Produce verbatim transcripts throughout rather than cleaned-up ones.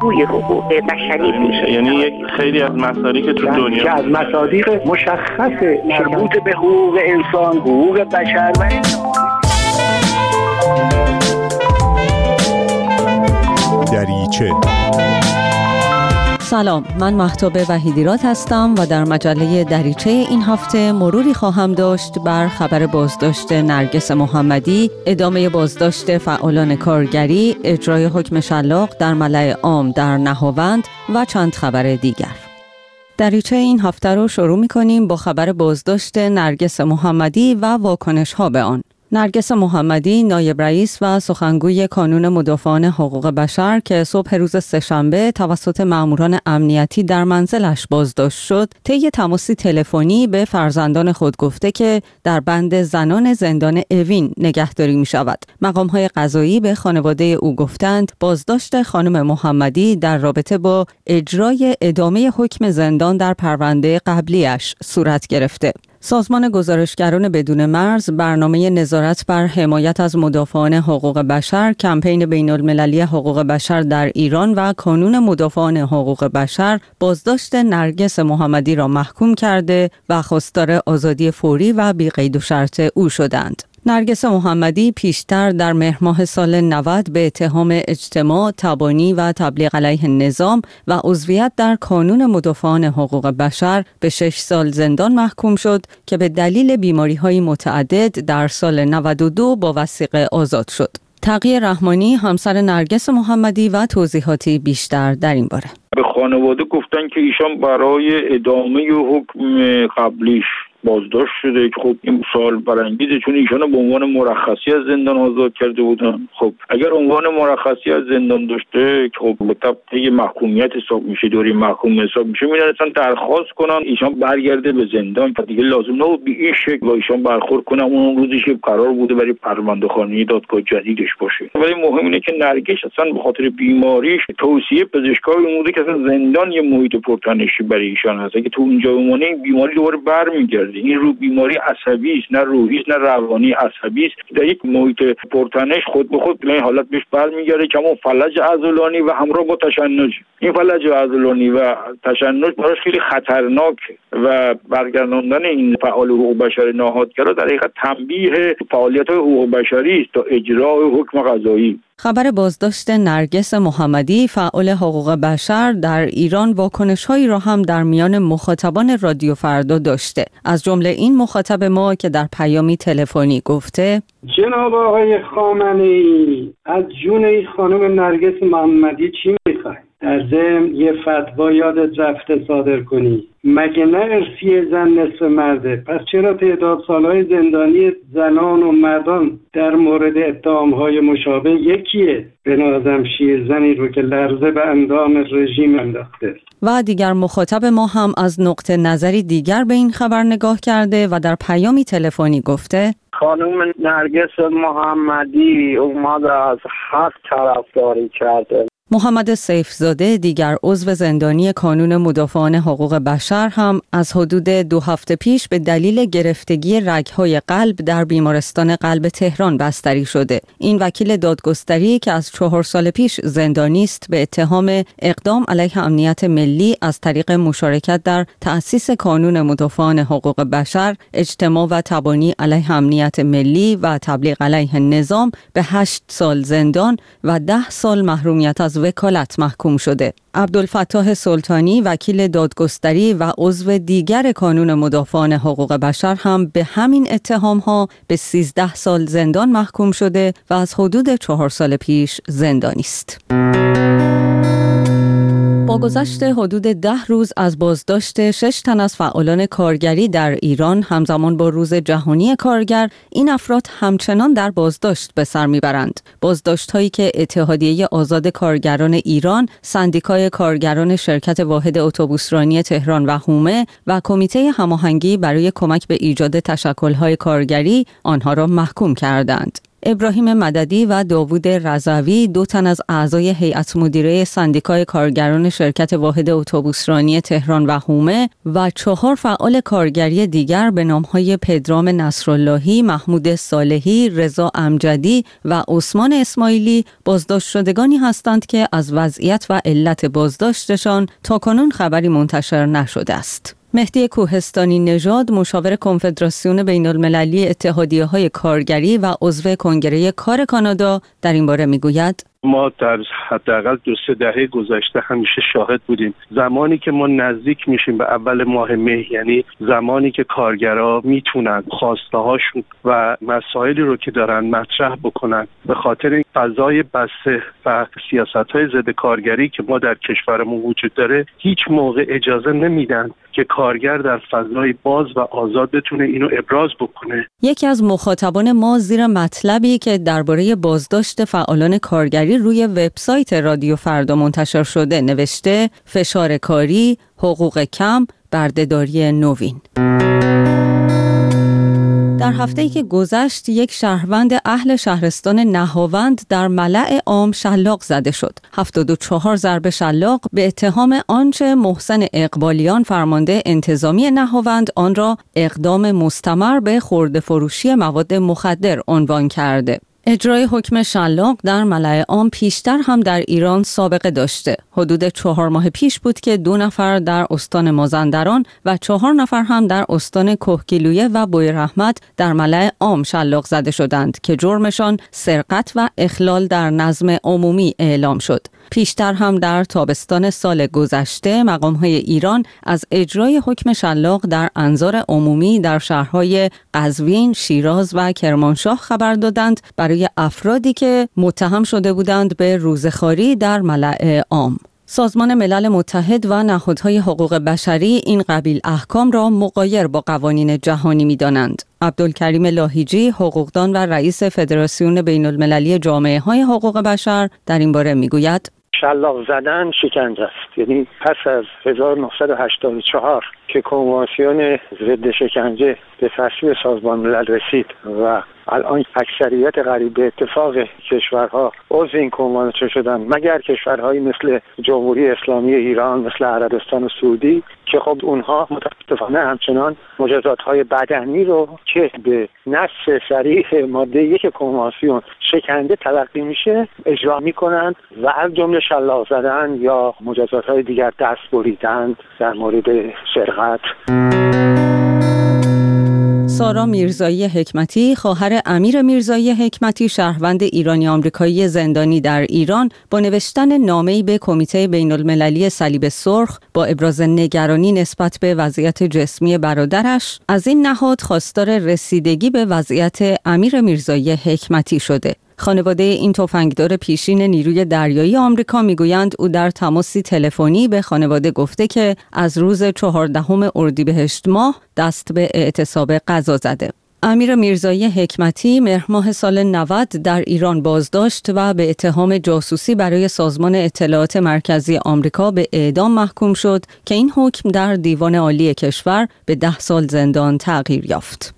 گوی حقوق بشری میشه. یعنی یک خیلی از مصادیق تو دنیا که از مصادیق مشخص مربوط به حقوق انسان، حقوق بشر و دریچه. سلام، من مهتاب وحیدیراد هستم و در مجله دریچه این هفته مروری خواهم داشت بر خبر بازداشت نرگس محمدی، ادامه بازداشت فعالان کارگری، اجرای حکم شلاق در ملأ عام در نهاوند و چند خبر دیگر. دریچه این هفته رو شروع می‌کنیم با خبر بازداشت نرگس محمدی و واکنش ها به آن. نرگس محمدی، نایب رئیس و سخنگوی کانون مدافعان حقوق بشر که صبح روز سه‌شنبه توسط ماموران امنیتی در منزلش بازداشت شد، طی تماسی تلفنی به فرزندان خود گفته که در بند زنان زندان اوین نگهداری می شود. مقام‌های قضایی به خانواده او گفتند بازداشت خانم محمدی در رابطه با اجرای ادامه حکم زندان در پرونده قبلیش صورت گرفته. سازمان گزارشگران بدون مرز، برنامه نظارت بر حمایت از مدافعان حقوق بشر، کمپین بین‌المللی حقوق بشر در ایران و کانون مدافعان حقوق بشر بازداشت نرگس محمدی را محکوم کرده و خواستار آزادی فوری و بی قید و شرط او شدند. نرگس محمدی پیشتر در مهر ماه سال نود به اتهام اجتماع، تبانی و تبلیغ علیه نظام و عضویت در کانون مدافعان حقوق بشر به شش سال زندان محکوم شد که به دلیل بیماری‌های متعدد در سال نود و دو با وثیقه آزاد شد. تقی رحمانی، همسر نرگس محمدی و توضیحاتی بیشتر در این باره. به خانواده گفتن که ایشان برای ادامه حکم قبلیش بازداشت شده که خب این سوال برانگیزه، چون ایشانو به عنوان مرخصی از زندان آزاد کرده بودن. خب اگر عنوان مرخصی از زندان داشته که خب به طبع محکومیت حساب میشه، دوری محکوم حساب میشه، میرسن درخواست کنن ایشان برگرده به زندان. دیگه لازم نبود به این شکل با ایشان برخورد کنن. اون روزی که قرار بوده برای پرونده‌خوانی دادگاه جدیدش باشه. ولی مهم اینه که نرگس اصلا به خاطر بیماریش توصیه پزشکای اومده که اصلا زندان یه محیط پرتنشی برای ایشان هست. اگه تو اونجا بمونه این بیماری دوباره برمیگرده. این رو بیماری عصبی است، نه روحی است، نه روانی، عصبی است. در یک محیط پرتنش خود به خود به این حالت بهش برمیگرده که همون فلج عضلانی و همراه با تشنج. این فلج عضلانی و تشنج براش خیلی خطرناکه و برگرداندن این فعال حقوق بشر ناهادگرا در حقیقت تنبیه فعالیت‌های حقوق بشری است تا اجرای حکم قضایی. خبر بازداشت نرگس محمدی، فعال حقوق بشر در ایران، واکنش‌هایی را هم در میان مخاطبان رادیو فردا داشته. از جمله این مخاطب ما که در پیامی تلفنی گفته: جناب آقای خامنه‌ای، از جون این خانم نرگس محمدی چی می‌خوای؟ در ضمن یه فتوا یادت رفته صادر کنی. مگه نه ارثی زن نصف مرده؟ پس چرا تعداد سالهای زندانی زنان و مردان در مورد اتهام‌های مشابه یکیه؟ به نظرم شیر زنی رو که لرزه به اندام رژیم انداخته. و دیگر مخاطب ما هم از نقطه نظری دیگر به این خبر نگاه کرده و در پیامی تلفنی گفته: خانم نرگس محمدی اومد از حق طرفداری کرده. محمد سیفزاده، دیگر عضو زندانی کانون مدافعان حقوق بشر، هم از حدود دو هفته پیش به دلیل گرفتگی رگ‌های قلب در بیمارستان قلب تهران بستری شده. این وکیل دادگستری که از چهار سال پیش زندانی است به اتهام اقدام علیه امنیت ملی از طریق مشارکت در تأسیس کانون مدافعان حقوق بشر، اجتماع و تبانی علیه امنیت ملی و تبلیغ علیه نظام به هشت سال زندان و ده سال محرومیت از وکالت محکوم شده. عبدالفتاح سلطانی، وکیل دادگستری و عضو دیگر کانون مدافعان حقوق بشر، هم به همین اتهام‌ها به سیزده سال زندان محکوم شده و از حدود چهار سال پیش زندانی است. با گذشت حدود ده روز از بازداشت شش تن از فعالان کارگری در ایران همزمان با روز جهانی کارگر، این افراد همچنان در بازداشت به سر میبرند. بازداشت هایی که اتحادیه آزاد کارگران ایران، سندیکای کارگران شرکت واحد اتوبوسرانی تهران و حومه و کمیته هماهنگی برای کمک به ایجاد تشکل‌های کارگری آنها را محکوم کردند. ابراهیم مددی و داوود رضوی، دو تن از اعضای هیئت مدیره سندیکای کارگران شرکت واحد اتوبوسرانی تهران و هومه و چهار فعال کارگری دیگر به نامهای پدرام نصراللهی، محمود صالحی، رضا امجدی و عثمان اسماعیلی بازداشت شدگانی هستند که از وضعیت و علت بازداشتشان تاکنون خبری منتشر نشده است. مهدی کوهستانی نژاد، مشاور کنفدراسیون بین المللی اتحادیه‌های کارگری و عضو کنگره کار کانادا، در این باره میگوید: ما در حداقل دو سه دهه گذشته همیشه شاهد بودیم زمانی که ما نزدیک میشیم به اول ماه مه، یعنی زمانی که کارگرها میتونن خواسته هاشون و مسائلی رو که دارن مطرح بکنن، به خاطر این فضای بسته و سیاست‌های ضد کارگری که ما در کشورمون وجود داره، هیچ موقع اجازه نمیدن که کارگر در فضای باز و آزاد بتونه اینو ابراز بکنه. یکی از مخاطبان ما زیر مطلبی که درباره بازداشت فعالان کارگری روی وبسایت رادیو فردا منتشر شده نوشته: فشار کاری، حقوق کم، بردهداری نوین. در هفته‌ای که گذشت، یک شهروند اهل شهرستان نهاوند در ملأ عام شلاق زده شد. هفتاد و چهار ضربه شلاق به اتهام آنچه محسن اقبالیان، فرمانده انتظامی نهاوند، آن را اقدام مستمر به خرده فروشی مواد مخدر عنوان کرده. اجرای حکم شلاق در ملأ عام پیشتر هم در ایران سابقه داشته. حدود چهار ماه پیش بود که دو نفر در استان مازندران و چهار نفر هم در استان کهگیلویه و بویراحمد در ملأ عام شلاق زده شدند که جرمشان سرقت و اخلال در نظم عمومی اعلام شد. پیشتر هم در تابستان سال گذشته مقام‌های ایران از اجرای حکم شلاق در انظار عمومی در شهرهای قزوین، شیراز و کرمانشاه خبر دادند برای افرادی که متهم شده بودند به روزخواری در ملأ عام. سازمان ملل متحد و نهادهای حقوق بشری این قبیل احکام را مغایر با قوانین جهانی می‌دانند. عبدالکریم لاهیجی، حقوقدان و رئیس فدراسیون بین المللی جامعه های حقوق بشر، در این باره میگوید: شلاق زدن شکنجه است. یعنی پس از هزار و نهصد و هشتاد و چهار که کنوانسیون ضد شکنجه به تصویب سازمان ملل رسید و الان اکثریت قریب به اتفاق کشورها عضو این کنوانسیون شدن، مگر کشورهایی مثل جمهوری اسلامی ایران، مثل عربستان سعودی، که خب اونها متاسفانه همچنان مجازات‌های بدنی رو که به نص صریح ماده یک کنوانسیون شکنجه تلقی میشه اجرا میکنند و از جمله شلاق زدن یا مجازات‌های دیگر، دست بریدن در مورد سرقت. سارا میرزایی حکمتی، خواهر امیر میرزایی حکمتی، شهروند ایرانی آمریکایی زندانی در ایران، با نوشتن نامه‌ای به کمیته بین المللی صلیب سرخ با ابراز نگرانی نسبت به وضعیت جسمی برادرش، از این نهاد خواستار رسیدگی به وضعیت امیر میرزایی حکمتی شده. خانواده این تفنگدار پیشین نیروی دریایی آمریکا میگویند او در تماسی تلفنی به خانواده گفته که از روز چهاردهم اردیبهشت ماه دست به اعتصاب غذا زده. امیر میرزایی حکمتی مهر ماه سال نود در ایران بازداشت و به اتهام جاسوسی برای سازمان اطلاعات مرکزی آمریکا به اعدام محکوم شد که این حکم در دیوان عالی کشور به ده سال زندان تغییر یافت.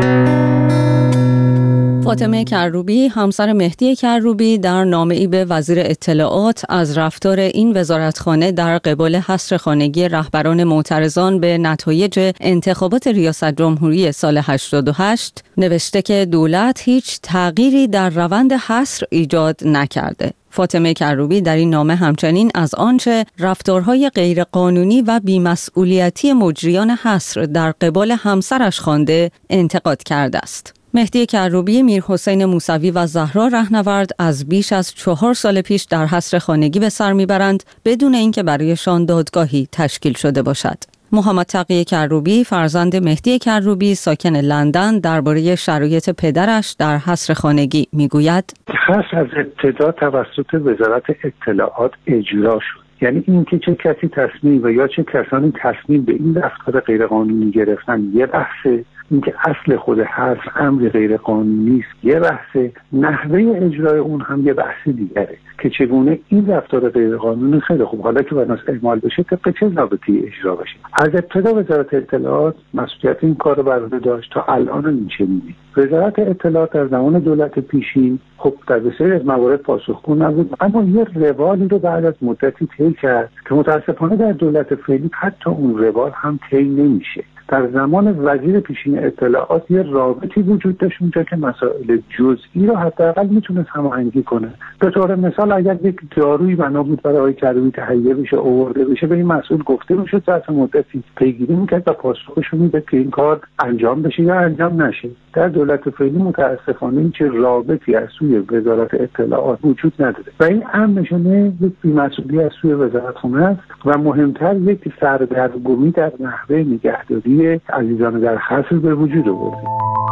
فاطمه کروبی، همسر مهدی کروبی، در نامه‌ای به وزیر اطلاعات از رفتار این وزارتخانه در قبال حصر خانگی رهبران معترضان به نتایج انتخابات ریاست جمهوری سال هشتاد و هشت نوشته که دولت هیچ تغییری در روند حصر ایجاد نکرده. فاطمه کروبی در این نامه همچنین از آنچه رفتارهای غیرقانونی و بیمسئولیتی مجریان حصر در قبال همسرش خوانده انتقاد کرده است. مهدی کروبی، میرحسین موسوی و زهرا رهنورد از بیش از چهار سال پیش در حصر خانگی به سر میبرند بدون اینکه برایشان دادگاهی تشکیل شده باشد. محمد تقی کروبی، فرزند مهدی کروبی ساکن لندن، درباره شرایط پدرش در حصر خانگی میگوید: حصر از ابتدا توسط وزارت اطلاعات اجرا شد. یعنی اینکه چه کسی تصمیم و یا چه کسانی تصمیم به این رفتار غیرقانونی گرفتن یه بحثه، اینکه اصل خود حرف امر غیر قانونی است یه بحثه، نحوه اجرای اون هم یه بحث دیگره که چگونه این رفتار غیر قانونی خیلی خوب حالا که بناس اعمال بشه طبق چه ضابطه‌ای اجرا بشه. از ابتدا وزارت اطلاعات مسئولیت این کار رو بر عهده داشت تا الان این چنینه. وزارت اطلاعات در زمان دولت پیشین خب در بسیاری از موارد پاسخگو نبود، اما یه روالی رو بعد از مدتی طی کرد که متاسفانه در دولت فعلی حتی اون روال هم طی نمیشه. در زمان وزیر پیشین اطلاعات یه رابطی وجود داشت اونجا که مسائل جزئی رو حداقل میتونه هماهنگی کنه. به طور مثال اگر یک دارویی بنا بود برای آقای کروبی تهیه بشه آورده بشه به این مسئول گفته میشد ظرف مدتی پیگیری میکرد و پاسخش رو میداد که این کار انجام بشه یا انجام نشه. در دولت فعلی متاسفانه این چه رابطی از سوی وزارت اطلاعات وجود نداره و این امر نشانه یک بی‌مسئولی از سوی وزارتخانه است و مهمتر یک سردرگمی در نحوه نگهداری عزیزان در خصر به وجود آورده.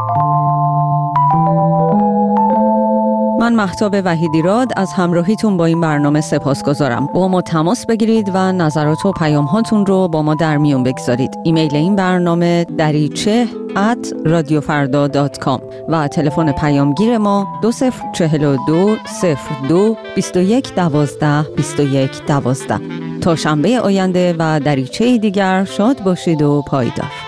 من مهتاب وحیدیراد از همراهیتون با این برنامه سپاسگزارم. با ما تماس بگیرید و نظرات و پیام هاتون رو با ما در میون بگذارید. ایمیل این برنامه دریچه ات رادیو فردا دات کام و تلفن پیامگیر ما دو صفر چهل و دو صفر دو بیست و یک دوازده بیست و یک دوازده. تا شنبه آینده و دریچه دیگر شاد باشید و پایدار.